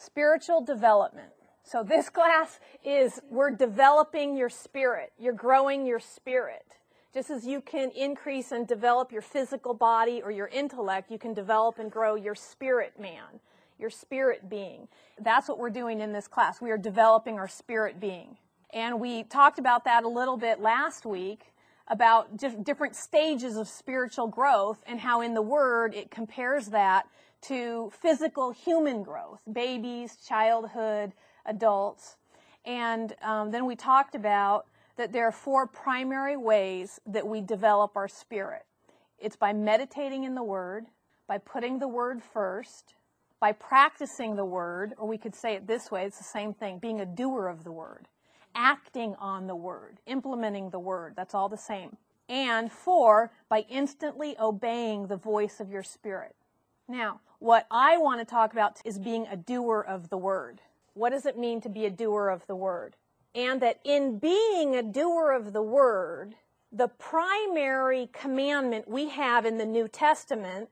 Spiritual development. So this class is, we're developing your spirit. You're growing your spirit. Just as you can increase and develop your physical body or your intellect, you can develop and grow your spirit man, your spirit being. That's what we're doing in this class. We are developing our spirit being. And we talked about that a little bit last week, about different stages of spiritual growth and how in the Word it compares that to physical human growth, babies, childhood, adults. And then we talked about that there are 4 primary ways that we develop our spirit. It's by meditating in the Word, by putting the Word first, by practicing the Word, or we could say it this way, it's the same thing, being a doer of the Word, acting on the Word, implementing the Word, that's all the same. And 4, by instantly obeying the voice of your spirit. Now, what I want to talk about is being a doer of the Word. What does it mean to be a doer of the Word? And that in being a doer of the Word, the primary commandment we have in the New Testament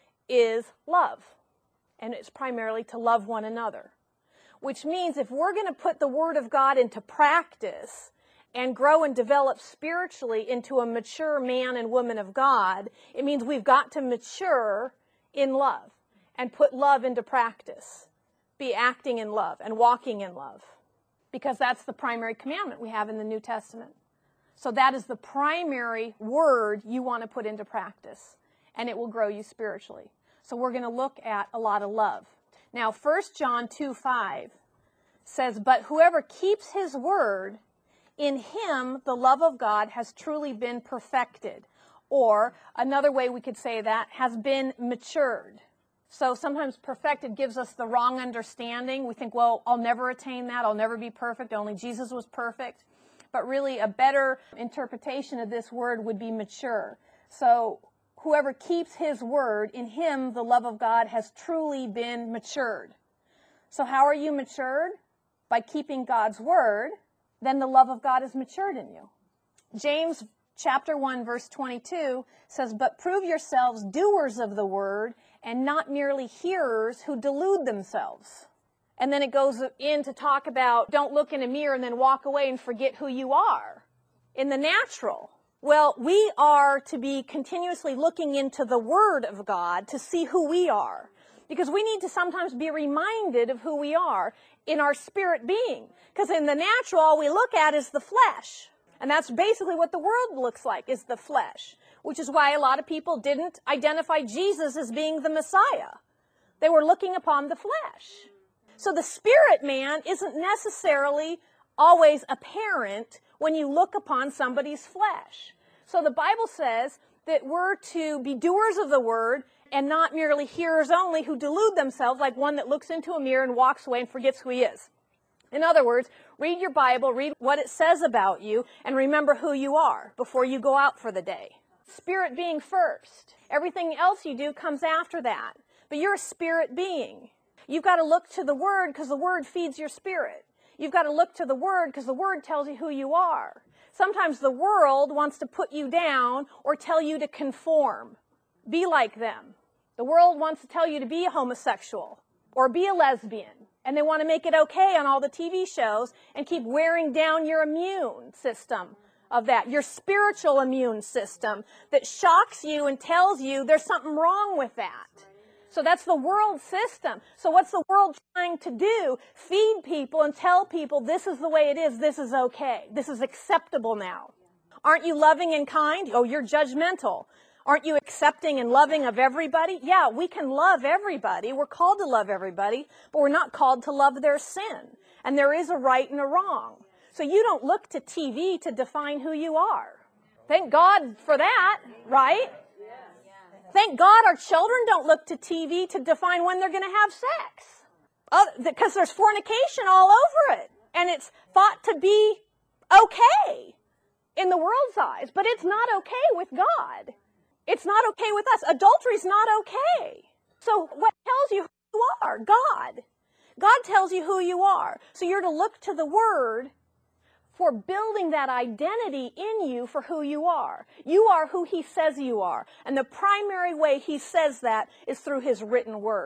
is love. And it's primarily to love one another. Which means if we're going to put the Word of God into practice and grow and develop spiritually into a mature man and woman of God, it means we've got to mature in love and put love into practice. Be acting in love and walking in love. Because that's the primary commandment we have in the New Testament. So that is the primary word you want to put into practice. And it will grow you spiritually. So we're going to look at a lot of love. Now, 1 John 2:5 says, "But whoever keeps his word, in him the love of God has truly been perfected." Or another way we could say that, has been matured. So sometimes perfected gives us the wrong understanding. We think, well, I'll never attain that. I'll never be perfect. Only Jesus was perfect. But really a better interpretation of this word would be mature. So whoever keeps his word, in him the love of God has truly been matured. So how are you matured? By keeping God's word. Then the love of God is matured in you. James chapter 1 verse 22 says, "But prove yourselves doers of the word, and not merely hearers who delude themselves." And then it goes in to talk about don't look in a mirror and then walk away and forget who you are. In the natural, well, we are to be continuously looking into the Word of God to see who we are. Because we need to sometimes be reminded of who we are in our spirit being. Because in the natural, all we look at is the flesh. And that's basically what the world looks like, is the flesh. Which is why a lot of people didn't identify Jesus as being the Messiah. They were looking upon the flesh. So the spirit man isn't necessarily always apparent when you look upon somebody's flesh. So the Bible says that we're to be doers of the word and not merely hearers only who delude themselves like one that looks into a mirror and walks away and forgets who he is. In other words, read your Bible, read what it says about you, and remember who you are before you go out for the day. Spirit being first. Everything else you do comes after that. But you're a spirit being. You've got to look to the Word because the Word feeds your spirit. You've got to look to the Word because the Word tells you who you are. Sometimes the world wants to put you down or tell you to conform. Be like them. The world wants to tell you to be a homosexual or be a lesbian. And they want to make it okay on all the TV shows and keep wearing down your immune system of that, your spiritual immune system that shocks you and tells you there's something wrong with that. So that's the world system. So what's the world trying to do? Feed people and tell people this is the way it is, this is okay, this is acceptable now. Aren't you loving and kind? Oh, you're judgmental. Aren't you accepting and loving of everybody? Yeah, we can love everybody. We're called to love everybody, but we're not called to love their sin. And there is a right and a wrong. So you don't look to TV to define who you are. Thank God for that, right? Thank God our children don't look to TV to define when they're going to have sex. Because there's fornication all over it. And it's thought to be okay in the world's eyes. But it's not okay with God. It's not okay with us. Adultery's not okay. So what tells you who you are? God. God tells you who you are. So you're to look to the Word for building that identity in you for who you are. You are who He says you are. And the primary way He says that is through His written Word.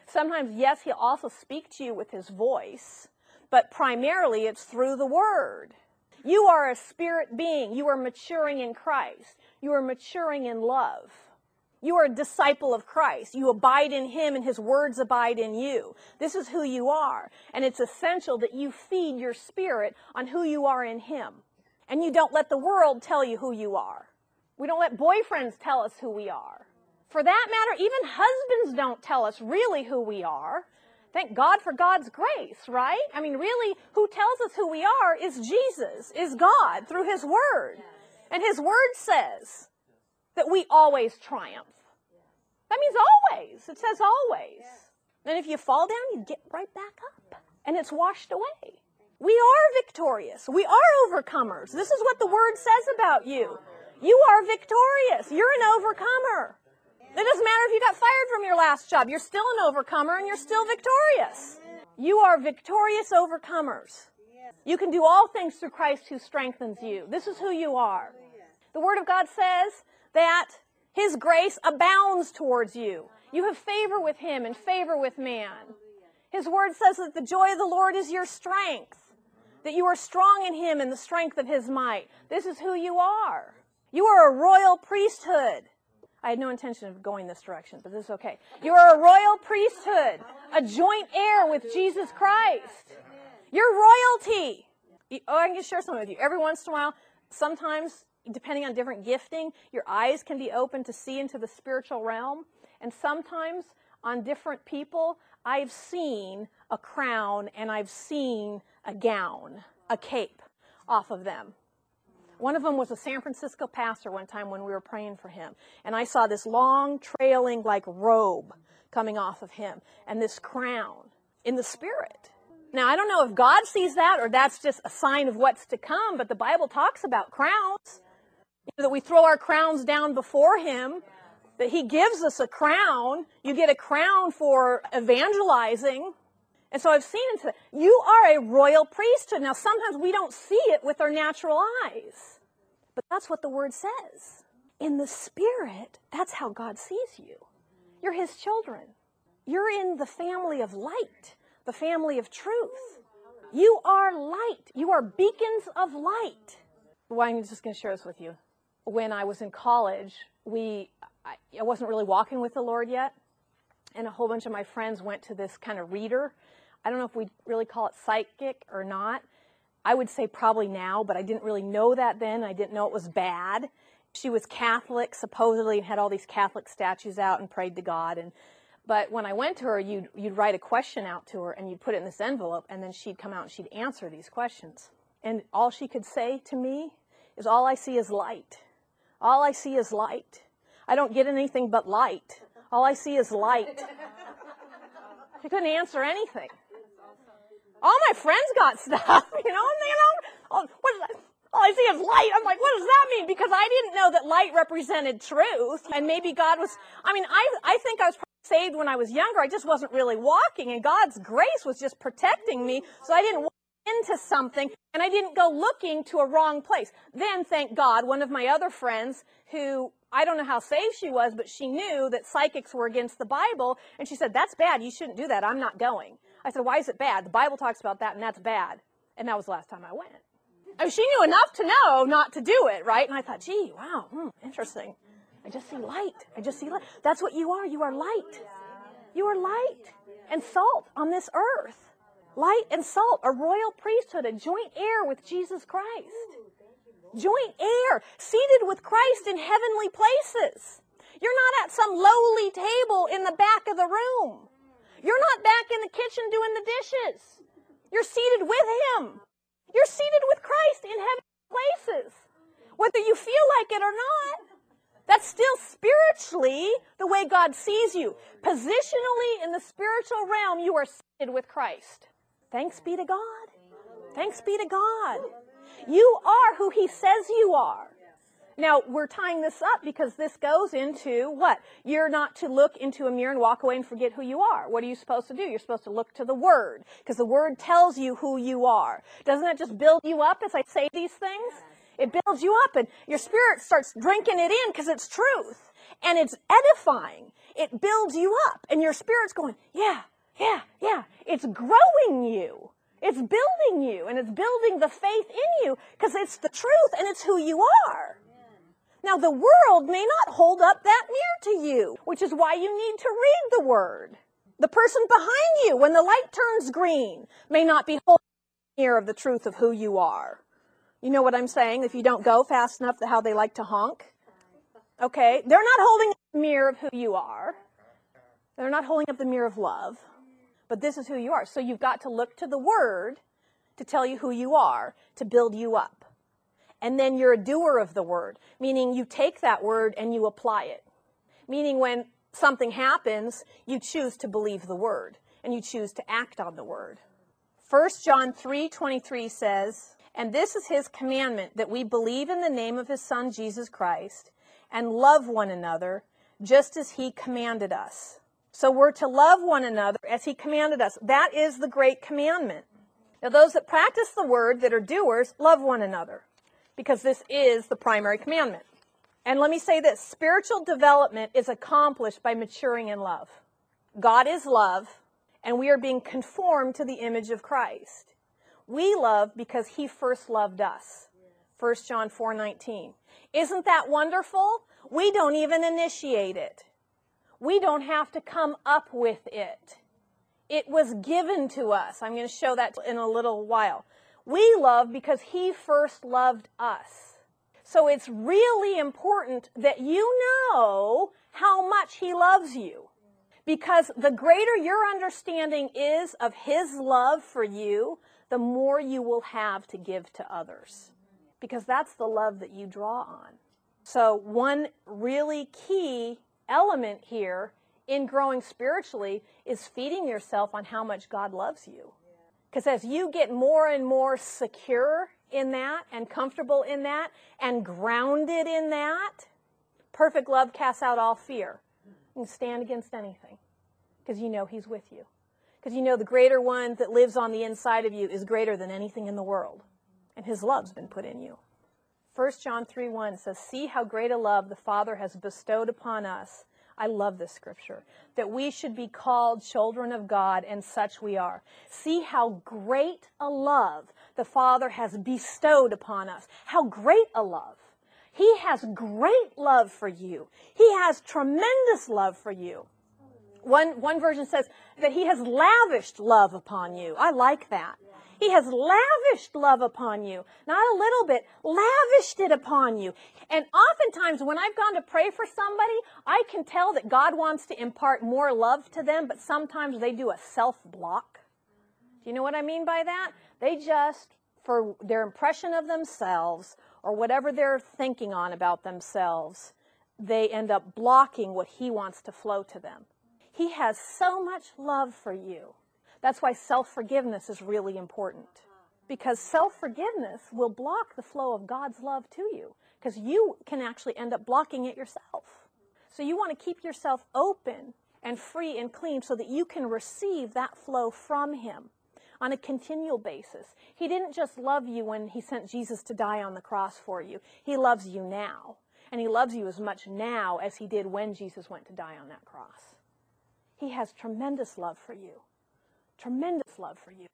Sometimes, yes, he'll also speak to you with his voice, but primarily it's through the word. You are a spirit being. You are maturing in Christ. You are maturing in love. You are a disciple of Christ. You abide in him and his words abide in you. This is who you are. And it's essential that you feed your spirit on who you are in him. And you don't let the world tell you who you are. We don't let boyfriends tell us who we are. For that matter, even husbands don't tell us really who we are. Thank God for God's grace, right? I mean, really, who tells us who we are is Jesus, is God, through his word. And his word says that we always triumph. That means always. It says always. And if you fall down, you get right back up. And it's washed away. We are victorious. We are overcomers. This is what the word says about you. You are victorious. You're an overcomer. It doesn't matter if you got fired from your last job. You're still an overcomer and you're still victorious. You are victorious overcomers. You can do all things through Christ who strengthens you. This is who you are. The Word of God says that his grace abounds towards you. You have favor with him and favor with man. His Word says that the joy of the Lord is your strength, that you are strong in him and the strength of his might. This is who you are. You are a royal priesthood. I had no intention of going this direction, but this is okay. You are a royal priesthood, a joint heir with Jesus Christ. You're royalty. I can just share something with you. Every once in a while, sometimes, depending on different gifting, your eyes can be open to see into the spiritual realm. And sometimes, on different people, I've seen a crown and I've seen a gown, a cape off of them. One of them was a San Francisco pastor one time when we were praying for him. And I saw this long, trailing, like robe coming off of him. And this crown in the spirit. Now, I don't know if God sees that or that's just a sign of what's to come. But the Bible talks about crowns. You know, that we throw our crowns down before him. That he gives us a crown. You get a crown for evangelizing. And so I've seen into that. You are a royal priesthood. Now, sometimes we don't see it with our natural eyes. But that's what the Word says. In the Spirit, that's how God sees you. You're his children. You're in the family of light, the family of truth. You are light. You are beacons of light. Well, I'm just going to share this with you. When I was in college, I wasn't really walking with the Lord yet. And a whole bunch of my friends went to this kind of reader. I don't know if we really call it psychic or not. I would say probably now, but I didn't really know that then. I didn't know it was bad. She was Catholic, supposedly, and had all these Catholic statues out and prayed to God. But when I went to her, you'd write a question out to her, and you'd put it in this envelope, and then she'd come out and she'd answer these questions. And all she could say to me is, all I see is light. All I see is light. I don't get anything but light. All I see is light. She couldn't answer anything. All my friends got stuff, all I see is light. I'm like, what does that mean? Because I didn't know that light represented truth. And maybe God was, I think I was saved when I was younger. I just wasn't really walking. And God's grace was just protecting me. So I didn't walk into something. And I didn't go looking to a wrong place. Then, thank God, one of my other friends who, I don't know how saved she was, but she knew that psychics were against the Bible. And she said, that's bad. You shouldn't do that. I'm not going. I said, why is it bad? The Bible talks about that, and that's bad. And that was the last time I went. She knew enough to know not to do it, right? And I thought, gee, wow, interesting. I just see light. I just see light. That's what you are. You are light. You are light and salt on this earth. Light and salt, a royal priesthood, a joint heir with Jesus Christ. Joint heir, seated with Christ in heavenly places. You're not at some lowly table in the back of the room. You're not back in the kitchen doing the dishes. You're seated with him. You're seated with Christ in heavenly places. Whether you feel like it or not, that's still spiritually the way God sees you. Positionally in the spiritual realm, you are seated with Christ. Thanks be to God. Thanks be to God. You are who he says you are. Now, we're tying this up because this goes into what? You're not to look into a mirror and walk away and forget who you are. What are you supposed to do? You're supposed to look to the Word because the Word tells you who you are. Doesn't that just build you up as I say these things? It builds you up and your spirit starts drinking it in because it's truth. And it's edifying. it builds you up, and your spirit's going, yeah, yeah, yeah. It's growing you. It's building you, and it's building the faith in you, because it's the truth, and it's who you are. Now, the world may not hold up that near to you, which is why you need to read the Word. The person behind you, when the light turns green, may not be holding near of the truth of who you are. You know what I'm saying? If you don't go fast enough, how they like to honk. Okay? They're not holding up the mirror of who you are. They're not holding up the mirror of love. But this is who you are. So you've got to look to the Word to tell you who you are, to build you up. And then you're a doer of the Word, meaning you take that Word and you apply it. Meaning when something happens, you choose to believe the Word, and you choose to act on the Word. 1 John 3:23 says, "And this is his commandment, that we believe in the name of his Son, Jesus Christ, and love one another, just as he commanded us." So we're to love one another as he commanded us. That is the great commandment. Now those that practice the Word, that are doers, love one another, because this is the primary commandment. And let me say this, spiritual development is accomplished by maturing in love. God is love, and we are being conformed to the image of Christ. We love because he first loved us. 1 John 4:19. Isn't that wonderful? We don't even initiate it. We don't have to come up with it. It was given to us. I'm going to show that in a little while. We love because he first loved us. So it's really important that you know how much he loves you. Because the greater your understanding is of his love for you, the more you will have to give to others. Because that's the love that you draw on. So one really key element here in growing spiritually is feeding yourself on how much God loves you. Because as you get more and more secure in that and comfortable in that and grounded in that, perfect love casts out all fear. You can stand against anything because you know he's with you. Because you know the greater one that lives on the inside of you is greater than anything in the world. And his love's been put in you. 1 John 3:1 says, "See how great a love the Father has bestowed upon us." I love this scripture. That we should be called children of God, and such we are. See how great a love the Father has bestowed upon us. How great a love. He has great love for you. He has tremendous love for you. One version says that he has lavished love upon you. I like that. He has lavished love upon you. Not a little bit, lavished it upon you. And oftentimes when I've gone to pray for somebody, I can tell that God wants to impart more love to them, but sometimes they do a self-block. Do you know what I mean by that? They just, for their impression of themselves, or whatever they're thinking on about themselves, they end up blocking what he wants to flow to them. He has so much love for you. That's why self-forgiveness is really important. Because self-forgiveness will block the flow of God's love to you. Because you can actually end up blocking it yourself. So you want to keep yourself open and free and clean so that you can receive that flow from him on a continual basis. He didn't just love you when he sent Jesus to die on the cross for you. He loves you now. And he loves you as much now as he did when Jesus went to die on that cross. He has tremendous love for you. Tremendous love for you.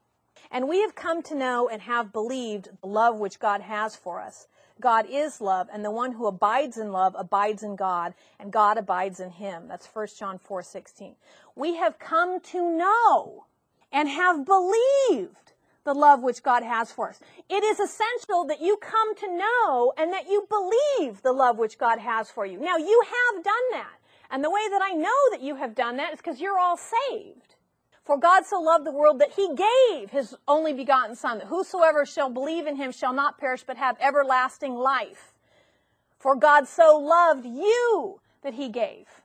And we have come to know and have believed the love which God has for us. God is love, and the one who abides in love abides in God, and God abides in him. That's 1 John 4:16. We have come to know and have believed the love which God has for us. It is essential that you come to know and that you believe the love which God has for you. Now, you have done that. And the way that I know that you have done that is because you're all saved. For God so loved the world that he gave his only begotten Son, that whosoever shall believe in him shall not perish but have everlasting life. For God so loved you that he gave.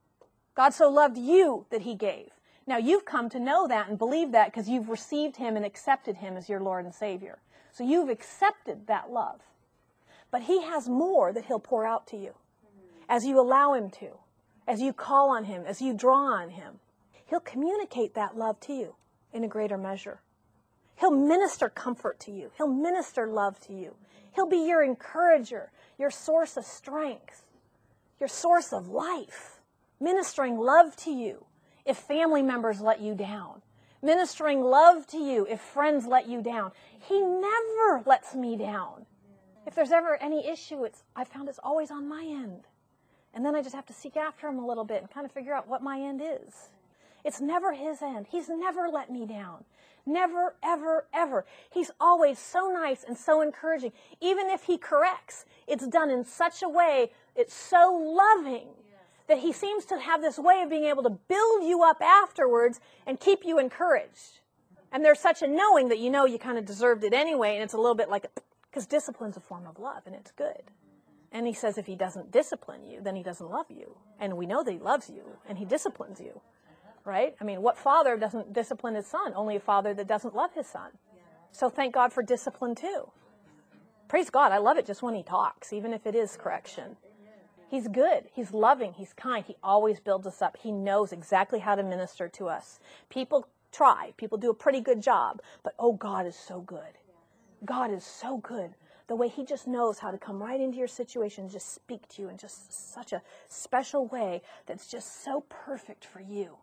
God so loved you that he gave. Now you've come to know that and believe that because you've received him and accepted him as your Lord and Savior. So you've accepted that love. But he has more that he'll pour out to you as you allow him to, as you call on him, as you draw on him. He'll communicate that love to you in a greater measure. He'll minister comfort to you. He'll minister love to you. He'll be your encourager, your source of strength, your source of life. Ministering love to you if family members let you down. Ministering love to you if friends let you down. He never lets me down. If there's ever any issue, I found it's always on my end. And then I just have to seek after him a little bit and kind of figure out what my end is. It's never his end. He's never let me down. Never, ever, ever. He's always so nice and so encouraging. Even if he corrects, it's done in such a way, it's so loving that he seems to have this way of being able to build you up afterwards and keep you encouraged. And there's such a knowing that you know you kind of deserved it anyway, and it's a little bit like, because discipline's a form of love, and it's good. And he says if he doesn't discipline you, then he doesn't love you. And we know that he loves you, and he disciplines you. Right? I mean, what father doesn't discipline his son? Only a father that doesn't love his son. So thank God for discipline too. Praise God. I love it just when he talks, even if it is correction. He's good. He's loving. He's kind. He always builds us up. He knows exactly how to minister to us. People try. People do a pretty good job. But oh, God is so good. God is so good. The way he just knows how to come right into your situation and just speak to you in just such a special way that's just so perfect for you.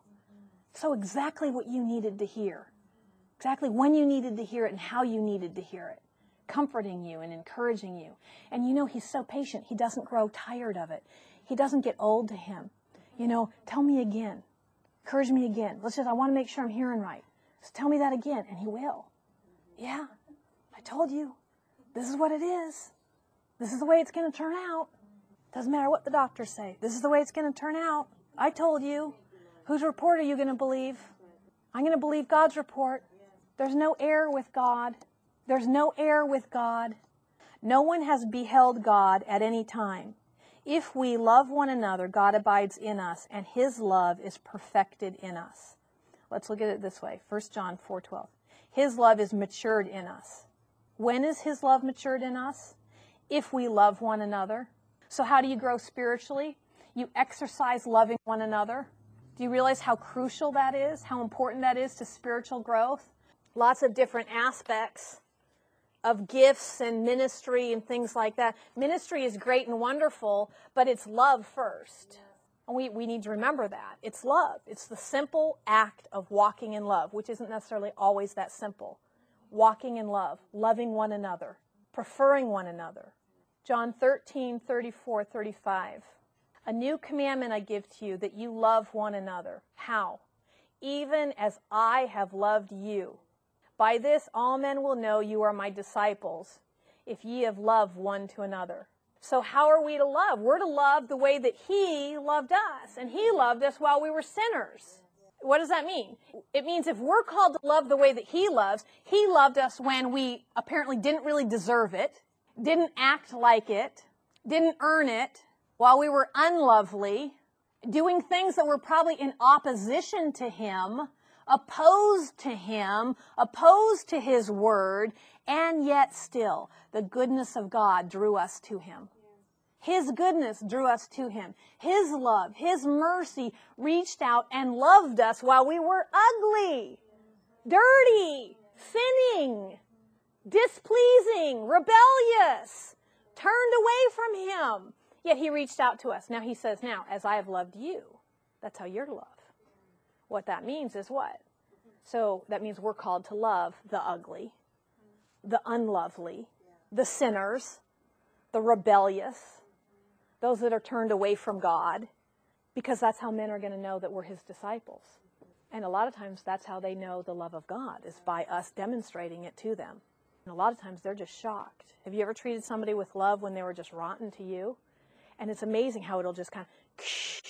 So exactly what you needed to hear. Exactly when you needed to hear it and how you needed to hear it. Comforting you and encouraging you. And you know, he's so patient. He doesn't grow tired of it. He doesn't get old to him. You know, tell me again. Encourage me again. I want to make sure I'm hearing right. So tell me that again. And he will. Yeah, I told you. This is what it is. This is the way it's going to turn out. Doesn't matter what the doctors say. This is the way it's going to turn out. I told you. Whose report are you going to believe? I'm going to believe God's report. There's no error with God. There's no error with God. No one has beheld God at any time. If we love one another, God abides in us, and his love is perfected in us. Let's look at it this way. 1 John 4:12. His love is matured in us. When is his love matured in us? If we love one another. So how do you grow spiritually? You exercise loving one another. Do you realize how crucial that is? How important that is to spiritual growth? Lots of different aspects of gifts and ministry and things like that. Ministry is great and wonderful, but it's love first. And we need to remember that. It's love. It's the simple act of walking in love, which isn't necessarily always that simple. Walking in love, loving one another, preferring one another. John 13:34-35. A new commandment I give to you, that you love one another. How? Even as I have loved you. By this all men will know you are my disciples, if ye have love one to another. So how are we to love? We're to love the way that he loved us. And he loved us while we were sinners. What does that mean? It means if we're called to love the way that he loved us when we apparently didn't really deserve it, didn't act like it, didn't earn it, while we were unlovely, doing things that were probably in opposition to him, opposed to him, opposed to his word, and yet still the goodness of God drew us to him. His goodness drew us to him. His love, his mercy reached out and loved us while we were ugly, dirty, sinning, displeasing, rebellious, turned away from him. Yet he reached out to us. Now he says, now, as I have loved you, that's how you're to love. What that means is what? So that means we're called to love the ugly, the unlovely, the sinners, the rebellious, those that are turned away from God, because that's how men are going to know that we're his disciples. And a lot of times that's how they know the love of God, is by us demonstrating it to them. And a lot of times they're just shocked. Have you ever treated somebody with love when they were just rotten to you? And it's amazing how it'll just kind of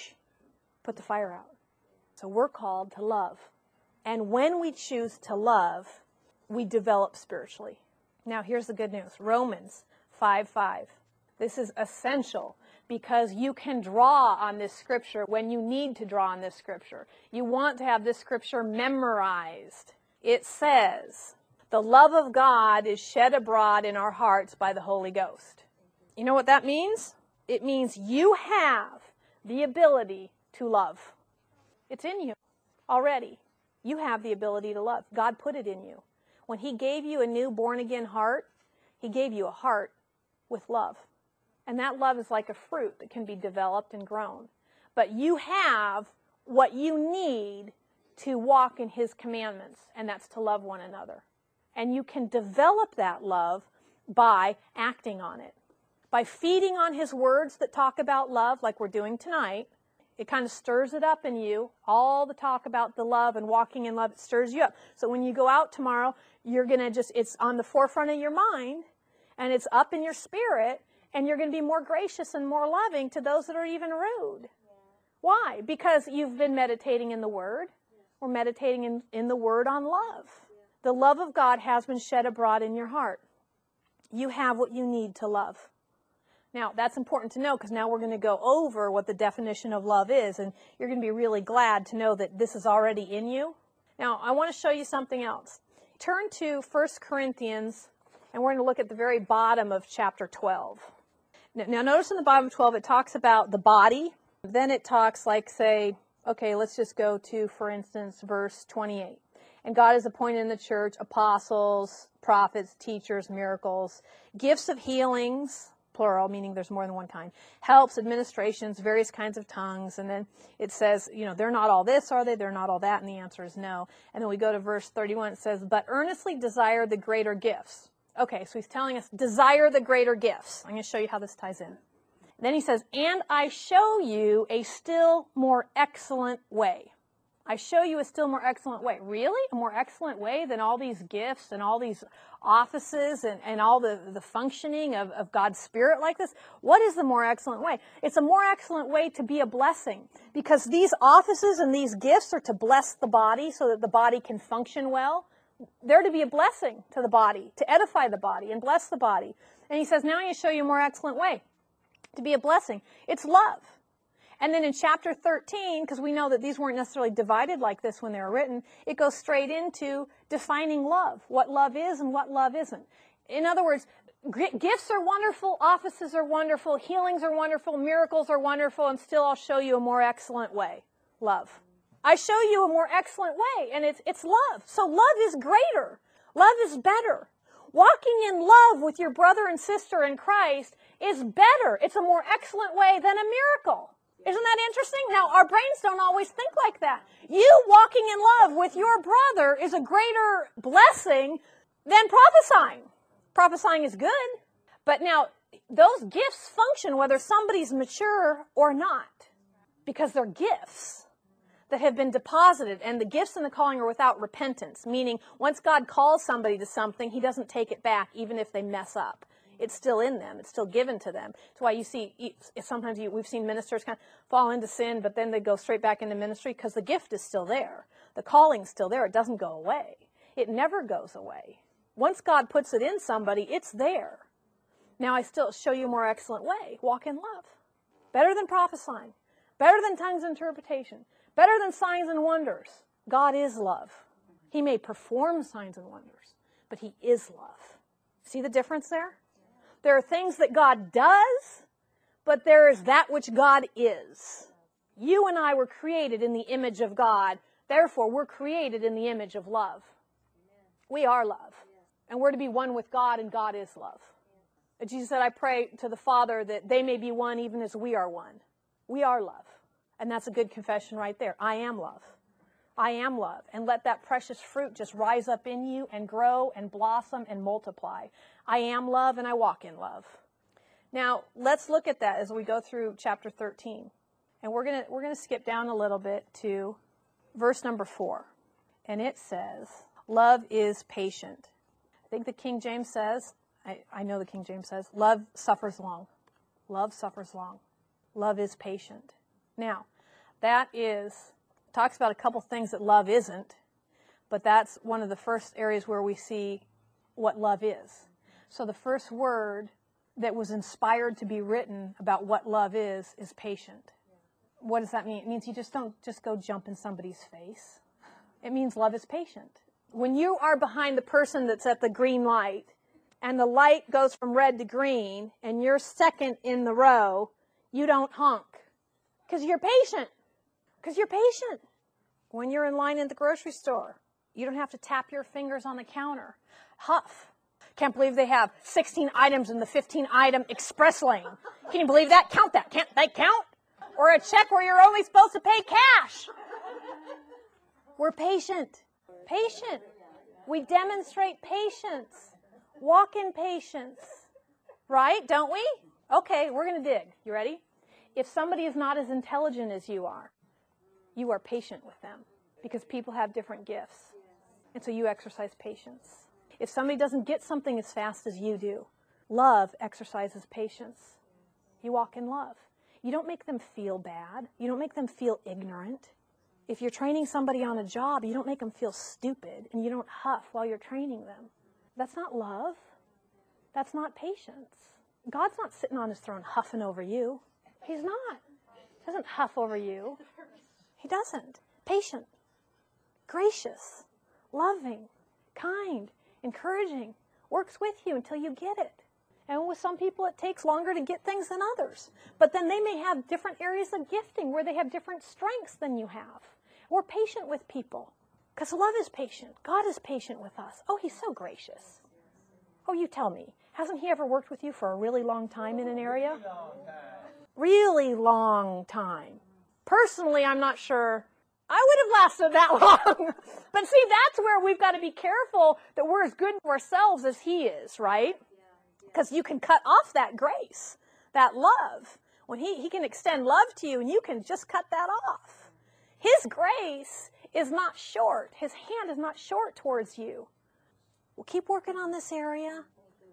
put the fire out. So we're called to love. And when we choose to love, we develop spiritually. Now here's the good news. Romans 5:5. This is essential because you can draw on this scripture when you need to draw on this scripture. You want to have this scripture memorized. It says, the love of God is shed abroad in our hearts by the Holy Ghost. You know what that means? It means you have the ability to love. It's in you already. You have the ability to love. God put it in you. When he gave you a new born-again heart, he gave you a heart with love. And that love is like a fruit that can be developed and grown. But you have what you need to walk in his commandments, and that's to love one another. And you can develop that love by acting on it. By feeding on his words that talk about love, like we're doing tonight, it kind of stirs it up in you. All the talk about the love and walking in love, it stirs you up. So when you go out tomorrow, you're going to it's on the forefront of your mind, and it's up in your spirit, and you're going to be more gracious and more loving to those that are even rude. Why? Because you've been meditating in the Word. We're meditating in the Word on love. The love of God has been shed abroad in your heart. You have what you need to love. Now, that's important to know, because now we're going to go over what the definition of love is, and you're going to be really glad to know that this is already in you. Now, I want to show you something else. Turn to 1 Corinthians, and we're going to look at the very bottom of chapter 12. Now, notice in the bottom of 12, it talks about the body. Then it talks like, say, okay, let's just go to, for instance, verse 28. And God has appointed in the church apostles, prophets, teachers, miracles, gifts of healings, plural, meaning there's more than one kind, helps, administrations, various kinds of tongues. And then it says, they're not all this, are they? They're not all that. And the answer is no. And then we go to verse 31. It says, but earnestly desire the greater gifts. Okay, so he's telling us, desire the greater gifts. I'm going to show you how this ties in. Then he says, and I show you a still more excellent way. I show you a still more excellent way. Really? A more excellent way than all these gifts and all these offices and all the functioning of God's Spirit like this? What is the more excellent way? It's a more excellent way to be a blessing, because these offices and these gifts are to bless the body so that the body can function well. They're to be a blessing to the body, to edify the body and bless the body. And he says, now I'm going to show you a more excellent way to be a blessing. It's love. And then in chapter 13, because we know that these weren't necessarily divided like this when they were written, it goes straight into defining love, what love is and what love isn't. In other words, gifts are wonderful, offices are wonderful, healings are wonderful, miracles are wonderful, and still I'll show you a more excellent way, love. I show you a more excellent way, and it's love. So love is greater. Love is better. Walking in love with your brother and sister in Christ is better. It's a more excellent way than a miracle. Isn't that interesting? Now, our brains don't always think like that. You walking in love with your brother is a greater blessing than prophesying. Prophesying is good, but now those gifts function whether somebody's mature or not, because they're gifts that have been deposited, and the gifts and the calling are without repentance, meaning once God calls somebody to something, he doesn't take it back even if they mess up. It's still in them. It's still given to them. That's why you see, sometimes we've seen ministers kind of fall into sin, but then they go straight back into ministry because the gift is still there. The calling's still there. It doesn't go away. It never goes away. Once God puts it in somebody, it's there. Now I still show you a more excellent way. Walk in love. Better than prophesying. Better than tongues interpretation. Better than signs and wonders. God is love. He may perform signs and wonders, but he is love. See the difference there? There are things that God does, but there is that which God is. You and I were created in the image of God. Therefore, we're created in the image of love. We are love. And we're to be one with God, and God is love. And Jesus said, I pray to the Father that they may be one even as we are one. We are love. And that's a good confession right there. I am love. I am love. And let that precious fruit just rise up in you and grow and blossom and multiply. I am love and I walk in love. Now, let's look at that as we go through chapter 13. And we're going to skip down a little bit to verse number 4. And it says, love is patient. I think the King James says, I know the King James says, love suffers long. Love suffers long. Love is patient. Now, that talks about a couple things that love isn't, but that's one of the first areas where we see what love is. So the first word that was inspired to be written about what love is patient. What does that mean? It means you just don't just go jump in somebody's face. It means love is patient. When you are behind the person that's at the green light, and the light goes from red to green, and you're second in the row, you don't honk. Because you're patient. Because you're patient. When you're in line at the grocery store, you don't have to tap your fingers on the counter. Huff. Can't believe they have 16 items in the 15-item express lane. Can you believe that? Count that. Can't they count? or a check where you're only supposed to pay cash. We're patient. Patient. We demonstrate patience. Walk in patience. Right? Don't we? Okay, we're going to dig. You ready? If somebody is not as intelligent as you are patient with them because people have different gifts. And so you exercise patience. If somebody doesn't get something as fast as you do, love exercises patience. You walk in love. You don't make them feel bad. You don't make them feel ignorant. If you're training somebody on a job, you don't make them feel stupid, and you don't huff while you're training them. That's not love. That's not patience. God's not sitting on his throne huffing over you. He's not. He doesn't huff over you. He doesn't. Patient, gracious, loving, kind, encouraging, works with you until you get it. And with some people, it takes longer to get things than others. But then they may have different areas of gifting where they have different strengths than you have. We're patient with people because love is patient. God is patient with us. Oh, he's so gracious. Oh, you tell me. Hasn't he ever worked with you for a really long time in an area? Really long time. Personally, I'm not sure I would have lasted that long. But see, that's where we've got to be careful that we're as good for ourselves as he is, right? Because you can cut off that grace, that love. When he can extend love to you, and you can just cut that off. His grace is not short. His hand is not short towards you. Well, keep working on this area.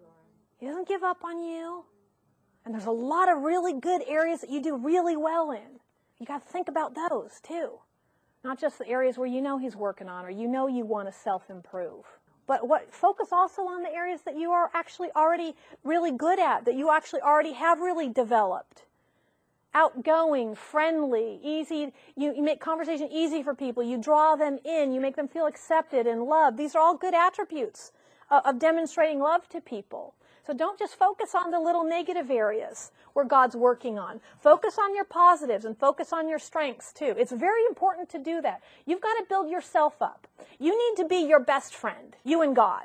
He doesn't give up on you. And there's a lot of really good areas that you do really well in. You got to think about those, too. Not just the areas where you know he's working on or you know you want to self-improve. But focus also on the areas that you are actually already really good at, that you actually already have really developed. Outgoing, friendly, easy. You make conversation easy for people. You draw them in. You make them feel accepted and loved. These are all good attributes of demonstrating love to people. So don't just focus on the little negative areas where God's working on. Focus on your positives and focus on your strengths too. It's very important to do that. You've got to build yourself up. You need to be your best friend, you and God,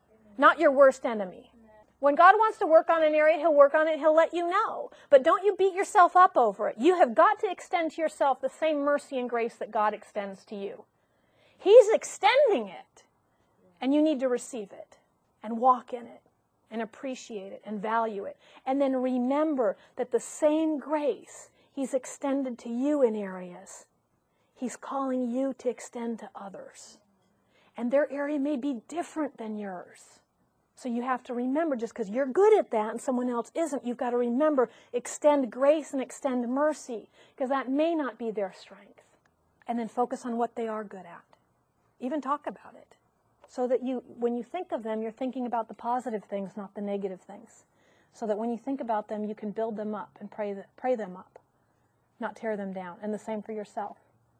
not your worst enemy. When God wants to work on an area, he'll work on it, he'll let you know. But don't you beat yourself up over it. You have got to extend to yourself the same mercy and grace that God extends to you. He's extending it, and you need to receive it and walk in it and appreciate it and value it. And then remember that the same grace he's extended to you in areas, he's calling you to extend to others. And their area may be different than yours. So you have to remember, just because you're good at that and someone else isn't, you've got to remember, extend grace and extend mercy, because that may not be their strength. And then focus on what they are good at. Even talk about it. So that when you think of them, you're thinking about the positive things, not the negative things. So that when you think about them, you can build them up and pray them up, not tear them down. And the same for yourself.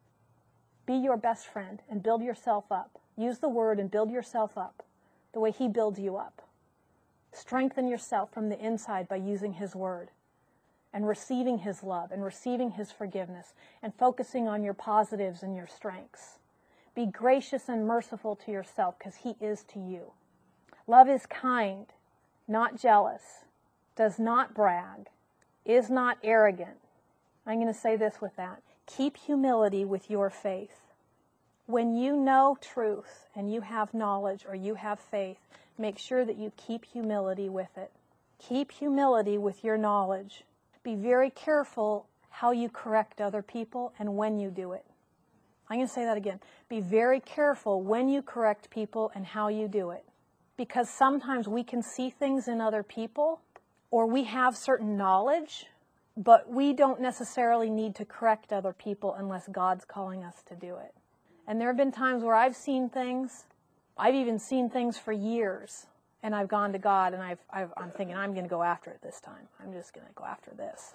Be your best friend and build yourself up. Use the word and build yourself up the way he builds you up. Strengthen yourself from the inside by using his word and receiving his love and receiving his forgiveness and focusing on your positives and your strengths. Be gracious and merciful to yourself because he is to you. Love is kind, not jealous, does not brag, is not arrogant. I'm going to say this with that. Keep humility with your faith. When you know truth and you have knowledge or you have faith, make sure that you keep humility with it. Keep humility with your knowledge. Be very careful how you correct other people and when you do it. I'm going to say that again. Be very careful when you correct people and how you do it. Because sometimes we can see things in other people or we have certain knowledge, but we don't necessarily need to correct other people unless God's calling us to do it. And there have been times where I've seen things, I've even seen things for years, and I've gone to God and I'm thinking, I'm going to go after it this time. I'm just going to go after this.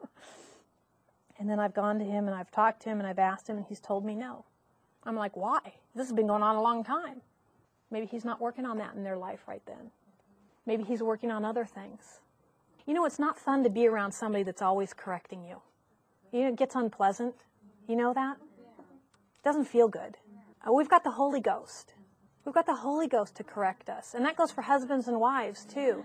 And then I've gone to him and I've talked to him and I've asked him and he's told me no. I'm like, why? This has been going on a long time. Maybe he's not working on that in their life right then. Maybe he's working on other things. You know, it's not fun to be around somebody that's always correcting you. You know, it gets unpleasant. You know that? It doesn't feel good. We've got the Holy Ghost. We've got the Holy Ghost to correct us. And that goes for husbands and wives too.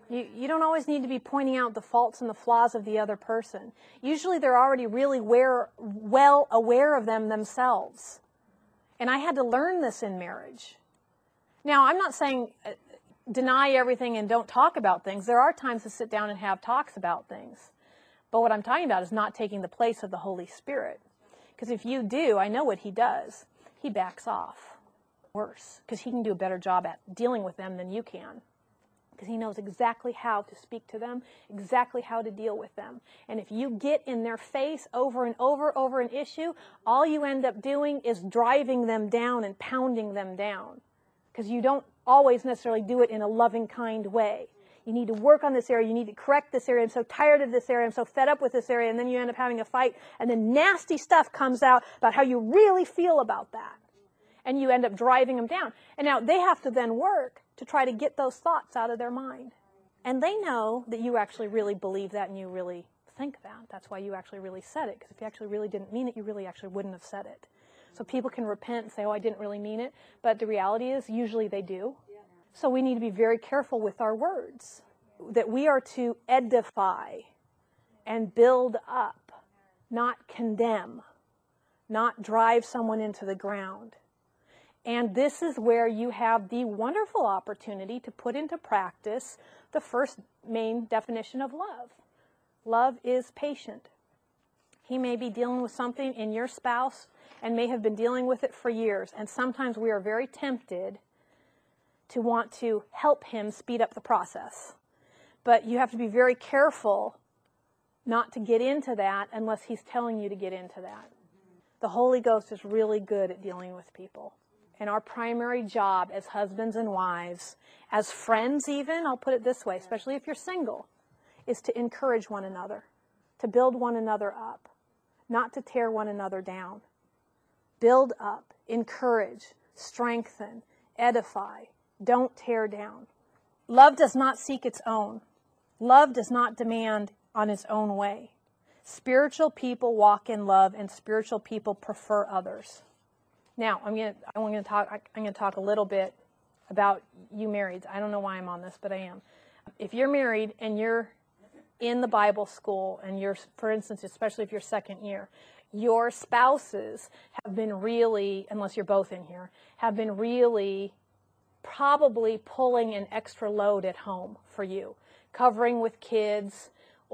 You don't always need to be pointing out the faults and the flaws of the other person. Usually they're already really well aware of them themselves. And I had to learn this in marriage. Now, I'm not saying deny everything and don't talk about things. There are times to sit down and have talks about things. But what I'm talking about is not taking the place of the Holy Spirit. Because if you do, I know what he does. He backs off. Worse, because he can do a better job at dealing with them than you can. Because he knows exactly how to speak to them, exactly how to deal with them. And if you get in their face over and over an issue, all you end up doing is driving them down and pounding them down. Because you don't always necessarily do it in a loving, kind way. You need to work on this area. You need to correct this area. I'm so tired of this area. I'm so fed up with this area. And then you end up having a fight. And then nasty stuff comes out about how you really feel about that. And you end up driving them down. And now they have to then work to try to get those thoughts out of their mind. And they know that you actually really believe that and you really think that. That's why you actually really said it. Because if you actually really didn't mean it, you really actually wouldn't have said it. So people can repent and say, oh, I didn't really mean it. But the reality is, usually they do. So we need to be very careful with our words. That we are to edify and build up, not condemn, not drive someone into the ground. And this is where you have the wonderful opportunity to put into practice the first main definition of love. Love is patient. He may be dealing with something in your spouse and may have been dealing with it for years. And sometimes we are very tempted to want to help him speed up the process. But you have to be very careful not to get into that unless he's telling you to get into that. The Holy Ghost is really good at dealing with people. And our primary job as husbands and wives, as friends even, I'll put it this way, especially if you're single, is to encourage one another, to build one another up, not to tear one another down. Build up, encourage, strengthen, edify. Don't tear down. Love does not seek its own. Love does not demand on its own way. Spiritual people walk in love, and spiritual people prefer others. Now, I'm going to talk a little bit about you marrieds. I don't know why I'm on this, but I am. If you're married and you're in the Bible school and you're, for instance, especially if you're second year, your spouses have been really, unless you're both in here, have been really probably pulling an extra load at home for you, covering with kids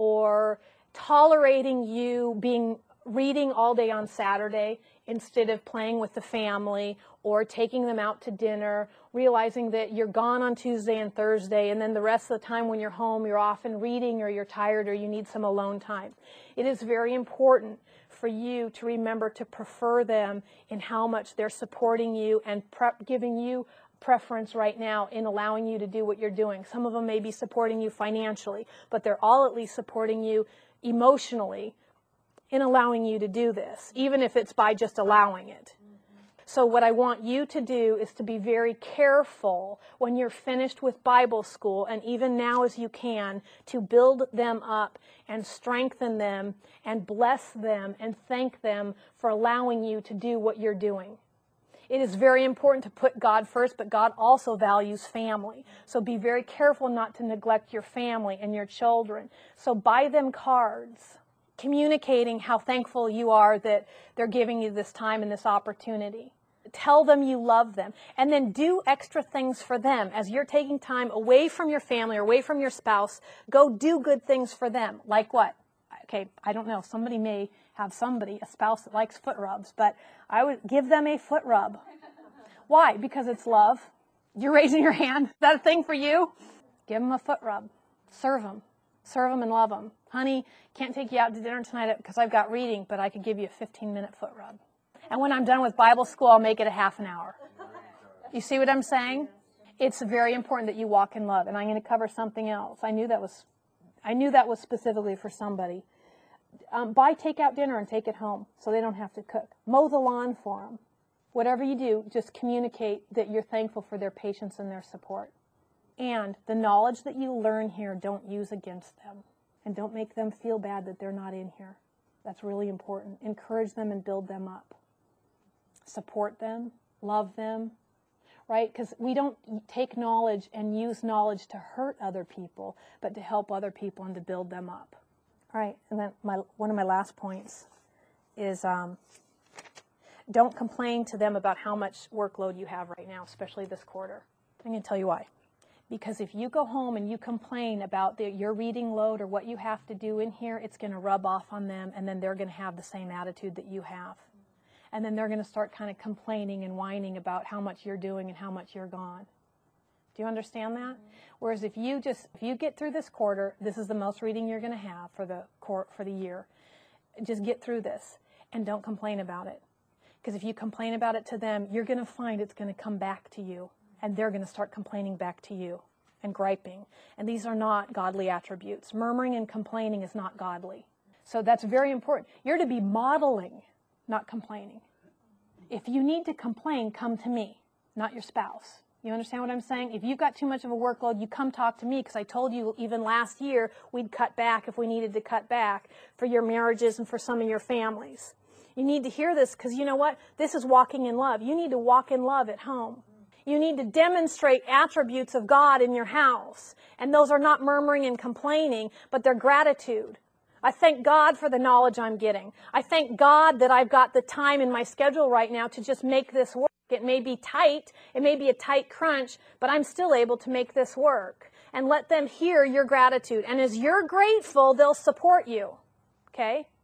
or tolerating you reading all day on Saturday instead of playing with the family or taking them out to dinner, realizing that you're gone on Tuesday and Thursday, and then the rest of the time when you're home, you're often reading or you're tired or you need some alone time. It is very important for you to remember to prefer them in how much they're supporting you and giving you preference right now in allowing you to do what you're doing. Some of them may be supporting you financially, but they're all at least supporting you emotionally in allowing you to do this, even if it's by just allowing it. So what I want you to do is to be very careful when you're finished with Bible school, and even now as you can, to build them up and strengthen them and bless them and thank them for allowing you to do what you're doing. It is very important to put God first, but God also values family. So be very careful not to neglect your family and your children. So buy them cards, communicating how thankful you are that they're giving you this time and this opportunity. Tell them you love them. And then do extra things for them. As you're taking time away from your family or away from your spouse, go do good things for them. Like what? Okay, I don't know. Somebody may have a spouse that likes foot rubs, but I would give them a foot rub. Why? Because it's love. You're raising your hand. Is that a thing for you? Give them a foot rub. Serve them. Serve them and love them. Honey, can't take you out to dinner tonight because I've got reading, but I could give you a 15-minute foot rub. And when I'm done with Bible school, I'll make it a half an hour. You see what I'm saying? It's very important that you walk in love. And I'm going to cover something else. I knew that was specifically for somebody. Buy takeout dinner and take it home so they don't have to cook. Mow the lawn for them. Whatever you do, just communicate that you're thankful for their patience and their support. And the knowledge that you learn here, don't use against them. And don't make them feel bad that they're not in here. That's really important. Encourage them and build them up. Support them. Love them. right? Because we don't take knowledge and use knowledge to hurt other people, but to help other people and to build them up. All right, and then one of my last points is don't complain to them about how much workload you have right now, especially this quarter. I'm going to tell you why. Because if you go home and you complain about your reading load or what you have to do in here, it's going to rub off on them, and then they're going to have the same attitude that you have. And then they're going to start kind of complaining and whining about how much you're doing and how much you're gone. Do you understand that? Whereas if you get through this quarter, this is the most reading you're going to have for the year. Just get through this and don't complain about it. Because if you complain about it to them, you're going to find it's going to come back to you. And they're going to start complaining back to you and griping. And these are not godly attributes. Murmuring and complaining is not godly. So that's very important. You're to be modeling, not complaining. If you need to complain, come to me, not your spouse. You understand what I'm saying? If you've got too much of a workload, you come talk to me, because I told you even last year we'd cut back if we needed to cut back for your marriages and for some of your families. You need to hear this, because you know what? This is walking in love. You need to walk in love at home. You need to demonstrate attributes of God in your house. And those are not murmuring and complaining, but they're gratitude. I thank God for the knowledge I'm getting. I thank God that I've got the time in my schedule right now to just make this work. It may be tight, it may be a tight crunch, but I'm still able to make this work. And let them hear your gratitude. And as you're grateful, they'll support you. Okay?